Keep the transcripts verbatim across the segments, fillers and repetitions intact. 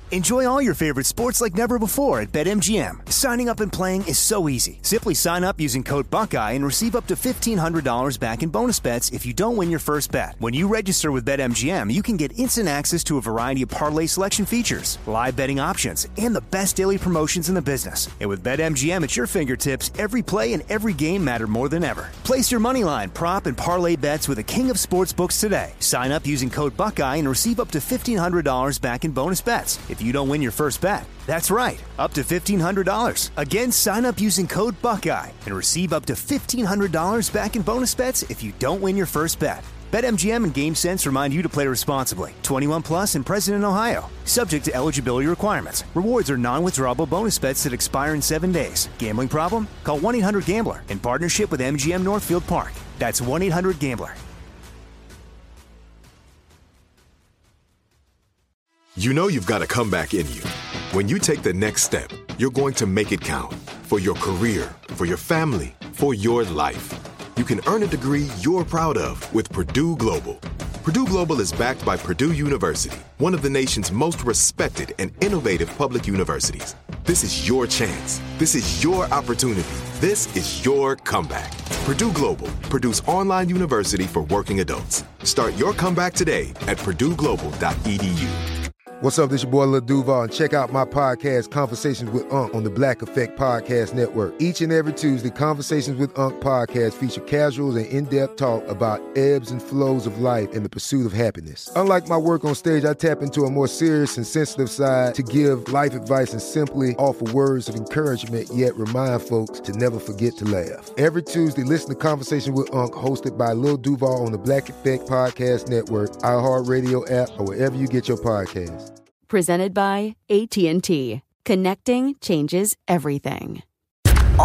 Enjoy all your favorite sports like never before at BetMGM. Signing up and playing is so easy. Simply sign up using code Buckeye and receive up to fifteen hundred dollars back in bonus bets if you don't win your first bet. When you register with BetMGM, you can get instant access to a variety of parlay selection features, live betting options, and the best daily promotions in the business. And with BetMGM at your fingertips, every play and every game matter more than ever. Place your moneyline, prop, and parlay bets with the king of sportsbooks today. Sign up using code Buckeye and receive up to fifteen hundred dollars back in bonus bets if you don't win your first bet. That's right, up to fifteen hundred dollars. Again, sign up using code Buckeye and receive up to fifteen hundred dollars back in bonus bets if you don't win your first bet. BetMGM and GameSense remind you to play responsibly. twenty-one plus and present in Ohio. Subject to eligibility requirements. Rewards are non-withdrawable bonus bets that expire in seven days. Gambling problem? Call one eight hundred gambler in partnership with M G M Northfield Park. That's one eight hundred gambler. You know you've got a comeback in you. When you take the next step, you're going to make it count. For your career, for your family, for your life. You can earn a degree you're proud of with Purdue Global. Purdue Global is backed by Purdue University, one of the nation's most respected and innovative public universities. This is your chance. This is your opportunity. This is your comeback. Purdue Global, Purdue's online university for working adults. Start your comeback today at purdue global dot e d u. What's up, this your boy Lil Duval, and check out my podcast, Conversations with Unc, on the Black Effect Podcast Network. Each and every Tuesday, Conversations with Unc podcast feature casuals and in-depth talk about ebbs and flows of life and the pursuit of happiness. Unlike my work on stage, I tap into a more serious and sensitive side to give life advice and simply offer words of encouragement, yet remind folks to never forget to laugh. Every Tuesday, listen to Conversations with Unc, hosted by Lil Duval on the Black Effect Podcast Network, iHeartRadio app, or wherever you get your podcasts. Presented by A T and T. Connecting changes everything. On,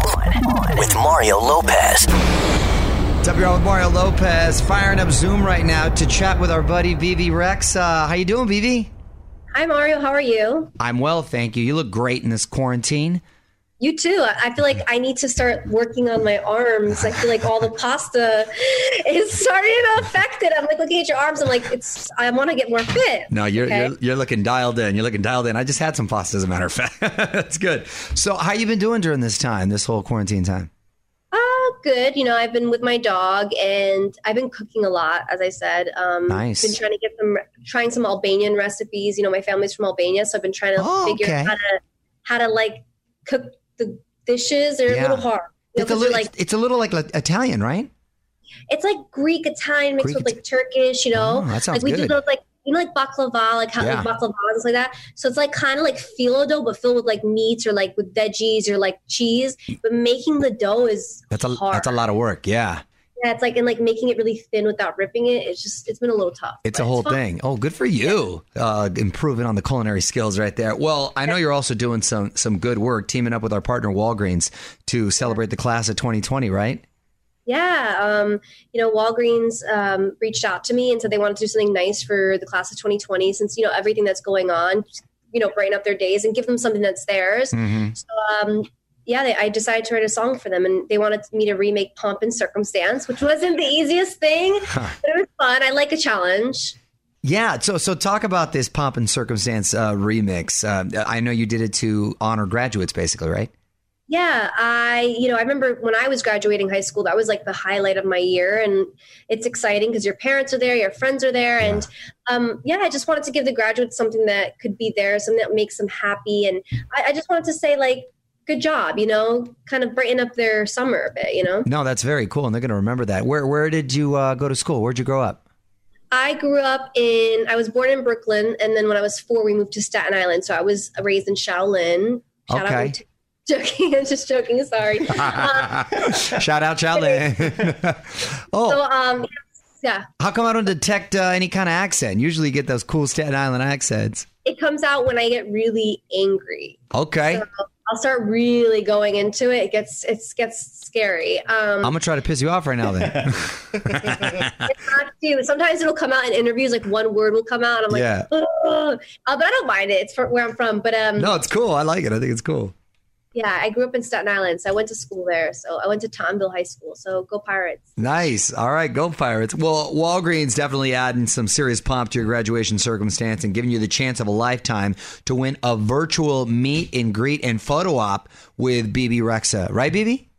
on with Mario Lopez. What's up, y'all? With Mario Lopez, firing up Zoom right now to chat with our buddy Vivi Rex. Uh, how you doing, Vivi? Hi, Mario. How are you? I'm well, thank you. You look great in this quarantine. You too. I feel like I need to start working on my arms. I feel like all the pasta is starting to affect it. I'm like looking at your arms. I'm like, it's. I want to get more fit. No, you're, okay? you're you're looking dialed in. You're looking dialed in. I just had some pasta, as a matter of fact. That's good. So, how you been doing during this time, this whole quarantine time? Uh, good. You know, I've been with my dog, and I've been cooking a lot, as I said. Um, nice. Been trying to get some, trying some Albanian recipes. You know, my family's from Albania, so I've been trying to oh, figure okay. out how to how to like cook the dishes. They're yeah. a little hard. You It's know, a little, like, it's a little like Italian, right? It's like Greek Italian mixed Greek with like Turkish, you know. Oh, that sounds like we good. do those like you know like baklava, like how Yeah. like baklava and like that. So it's like kind of like phyllo dough, but filled with like meats or like with veggies or like cheese. But making the dough is That's a hard. that's a lot of work. Yeah. Yeah, it's like and like making it really thin without ripping it. It's just it's been a little tough. It's but a whole fun. thing. Oh, good for you. Uh, improving on the culinary skills right there. Well, I know you're also doing some some good work, teaming up with our partner Walgreens to celebrate the class of twenty twenty, right? Yeah. Um, you know, Walgreens um, reached out to me and said they wanted to do something nice for the class of twenty twenty since, you know, everything that's going on, you know, brighten up their days and give them something that's theirs. Mm-hmm. So, um, yeah, they, I decided to write a song for them, and they wanted me to remake Pomp and Circumstance, which wasn't the easiest thing, Huh. but it was fun. I like a challenge. Yeah. So so talk about this Pomp and Circumstance uh, remix. Uh, I know you did it to honor graduates, basically, right? Yeah, I, you know, I remember when I was graduating high school, that was like the highlight of my year, and it's exciting because your parents are there, your friends are there, and um, yeah, I just wanted to give the graduates something that could be there, something that makes them happy, and I, I just wanted to say, like, good job, you know, kind of brighten up their summer a bit, you know? No, that's very cool, and they're going to remember that. Where where did you uh, go to school? Where'd you grow up? I grew up in, I was born in Brooklyn, and then when I was four, we moved to Staten Island, so I was raised in Shaolin. Shout Okay. out to joking, I'm just joking, sorry. Um, Shout out, Charlie. Oh, so, um, yeah, how come I don't detect uh, any kind of accent? Usually you get those cool Staten Island accents. it comes out when I get really angry. Okay. So I'll start really going into it. It gets it gets scary. Um, I'm gonna try to piss you off right now then. it's not too. Sometimes it'll come out in interviews, like one word will come out, and I'm like, Yeah. "Ugh." Uh, but I don't mind it. It's for where I'm from. But um, No, it's cool. I like it. I think it's cool. Yeah, I grew up in Staten Island, so I went to school there. So I went to Tommville High School. So go Pirates. Nice. All right, go Pirates. Well, Walgreens definitely adding some serious pomp to your graduation circumstance and giving you the chance of a lifetime to win a virtual meet and greet and photo op with B B Rexha. Right, B B?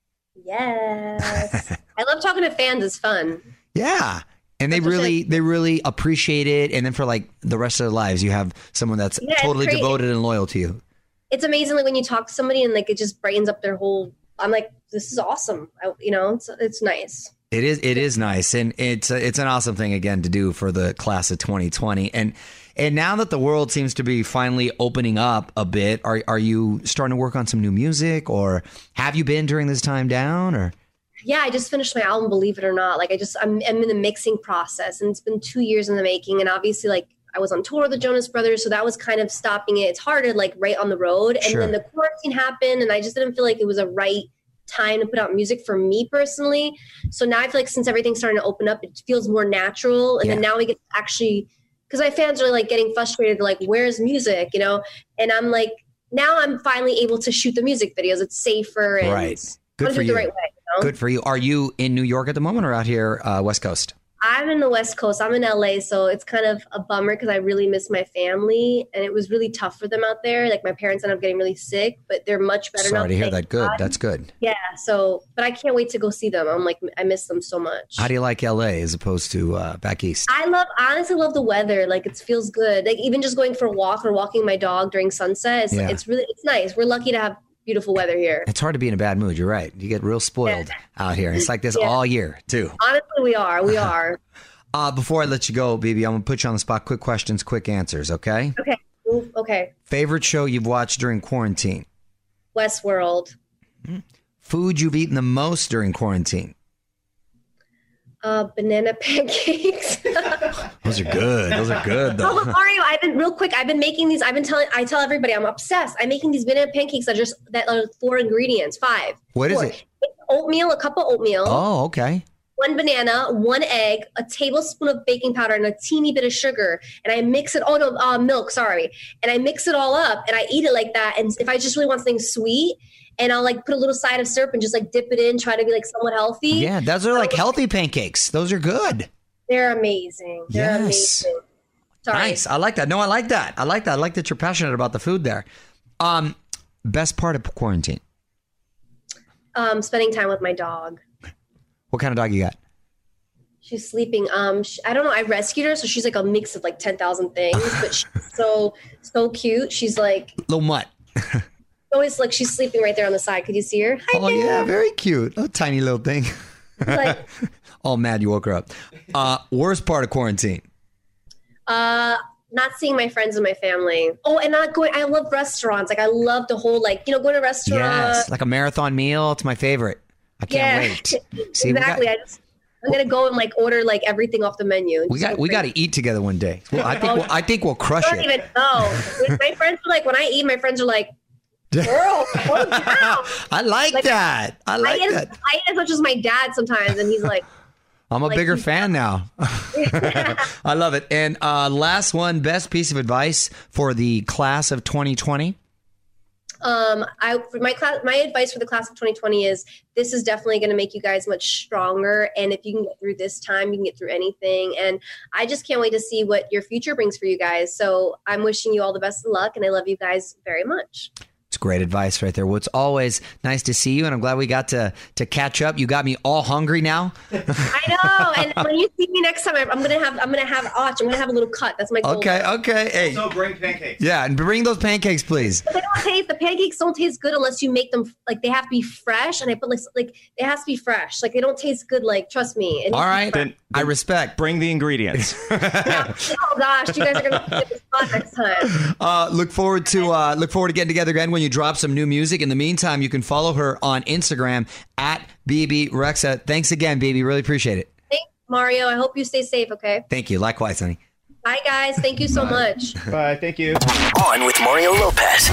Yes. I love talking to fans. It's fun. Yeah. And they really, they really appreciate it. And then for like the rest of their lives, you have someone that's Yeah, it's totally great. devoted and loyal to you. It's amazing, like when you talk to somebody and like it just brightens up their whole. I'm like, this is awesome. I, you know, it's it's nice. It is. It is nice, and it's a, it's an awesome thing again to do for the class of twenty twenty. And and now that the world seems to be finally opening up a bit, are are you starting to work on some new music, or have you been during this time down, or? Yeah, I just finished my album, believe it or not. Like I just, I'm, I'm in the mixing process, and it's been two years in the making. And obviously, like I was on tour with the Jonas Brothers, so that was kind of stopping it. It's harder, like right on the road. And Sure. then the quarantine happened, and I just didn't feel like it was a right time to put out music for me personally. So now I feel like since everything's starting to open up, it feels more natural. And Yeah. then now we get to actually, because my fans are like getting frustrated, like, where's music, you know? And I'm like, now I'm finally able to shoot the music videos. It's safer and Right. I Good wanna for do it you. the right way. You know? Good for you. Are you in New York at the moment, or out here uh, West Coast? I'm in the West Coast. I'm in L A, so it's kind of a bummer because I really miss my family, and it was really tough for them out there. Like my parents ended up getting really sick, but they're much better now. Sorry to hear thank that. Good. God. That's good. Yeah. So, but I can't wait to go see them. I'm like, I miss them so much. How do you like L A as opposed to uh, back east? I love, honestly, love the weather. Like it feels good. Like even just going for a walk or walking my dog during sunset, it's, Yeah. it's really, it's nice. We're lucky to have beautiful weather here. It's hard to be in a bad mood. You're right. You get real spoiled out here. It's like this Yeah. all year too. Honestly, we are. We are. Uh, before I let you go, B B, I'm gonna put you on the spot. Quick questions, quick answers. Okay. Okay. Ooh, okay. Favorite show you've watched during quarantine? Westworld. Food you've eaten the most during quarantine? Uh, banana pancakes. Those are good. Those are good Oh, though. Mario, I've been real quick. I've been making these. I've been telling. I tell everybody I'm obsessed. I'm making these banana pancakes that are just that are four ingredients. Five. What is Four. it? It's oatmeal, a cup of oatmeal, Oh, okay. one banana, one egg, a tablespoon of baking powder, and a teeny bit of sugar. And I mix it. Oh no, uh, milk. Sorry. And I mix it all up, and I eat it like that. And if I just really want something sweet, and I'll like put a little side of syrup and just like dip it in, try to be like somewhat healthy. Yeah, those are like healthy pancakes. Those are good. They're amazing. They're Yes. amazing. Sorry. Nice. I like that. No, I like that. I like that. I like that you're passionate about the food there. Um, best part of quarantine? Um, spending time with my dog. What kind of dog you got? She's sleeping. Um, sh I don't know. I rescued her, so she's like a mix of like ten thousand things, but she's so so cute. She's like Little mutt. always like she's sleeping right there on the side. Could you see her? Hi Oh there. yeah, very cute. Oh, tiny little thing. Like, All mad you woke her up. Uh, worst part of quarantine? uh, not seeing my friends and my family. Oh, and not going. I love restaurants. Like I love the whole like you know going to a restaurant. Yes, like a marathon meal. It's my favorite. I can't Yeah. wait. See, exactly. we I got just I'm gonna go and like order like everything off the menu. and we just got, go we got crazy. to eat together one day. Well, I think we'll, I think we'll crush I don't it. even know. My friends are like when I eat, my friends are like, "Girl, slow down." I like, Like, that. I I like eat, that. as, I eat as much as my dad sometimes, and he's like, I'm a like, bigger you- fan now. I love it. And uh, last one, best piece of advice for the class of twenty twenty. um, I for my class, my advice for the class of twenty twenty is this is definitely going to make you guys much stronger. And if you can get through this time, you can get through anything. And I just can't wait to see what your future brings for you guys. So I'm wishing you all the best of luck, and I love you guys very much. It's great advice right there. Well, it's always nice to see you, and I'm glad we got to to catch up. You got me all hungry now. I know. And when you see me next time, I'm gonna have I'm gonna have Arch. I'm gonna have a little cut. That's my goal. Okay, okay. Hey, So bring pancakes. yeah, and bring those pancakes, please. They don't taste. The pancakes don't taste good unless you make them like they have to be fresh. And I put like like it has to be fresh. Like they don't taste good. Like trust me. It needs All to be right, fresh. Then- I respect. Bring the ingredients. Yeah. Oh gosh, you guys are gonna get this spot next time. Uh, look forward to uh, look forward to getting together again when you drop some new music. In the meantime, you can follow her on Instagram at B B Rexha. Thanks again, baby. Really appreciate it. Thanks, Mario. I hope you stay safe. Okay. Thank you. Likewise, honey. Bye, guys. Thank you so much. Bye. Thank you. On with Mario Lopez.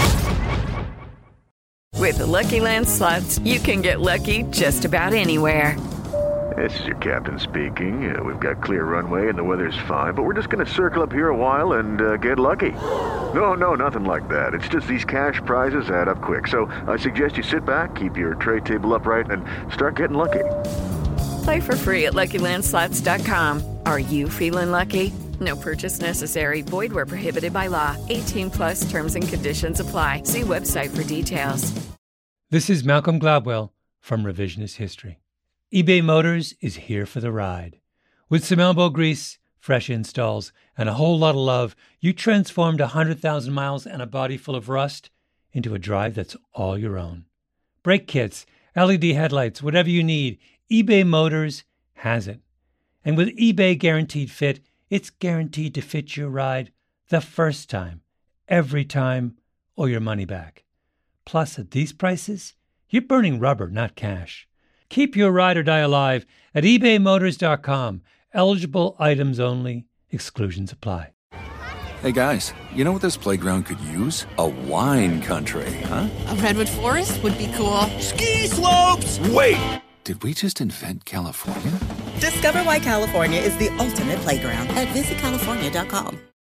With the Lucky Land Slots, you can get lucky just about anywhere. This is your captain speaking. Uh, we've got clear runway and the weather's fine, but we're just going to circle up here a while and uh, get lucky. No, no, nothing like that. It's just these cash prizes add up quick. So I suggest you sit back, keep your tray table upright, and start getting lucky. Play for free at Lucky Land Slots dot com. Are you feeling lucky? No purchase necessary. Void where prohibited by law. eighteen plus terms and conditions apply. See website for details. This is Malcolm Gladwell from Revisionist History. eBay Motors is here for the ride. With some elbow grease, fresh installs, and a whole lot of love, you transformed one hundred thousand miles and a body full of rust into a drive that's all your own. Brake kits, L E D headlights, whatever you need, eBay Motors has it. And with eBay Guaranteed Fit, it's guaranteed to fit your ride the first time, every time, or your money back. Plus, at these prices, you're burning rubber, not cash. Keep your ride or die alive at ebay motors dot com. Eligible items only. Exclusions apply. Hey guys, you know what this playground could use? A wine country, huh? A redwood forest would be cool. Ski slopes! Wait! Did we just invent California? Discover why California is the ultimate playground at visit california dot com.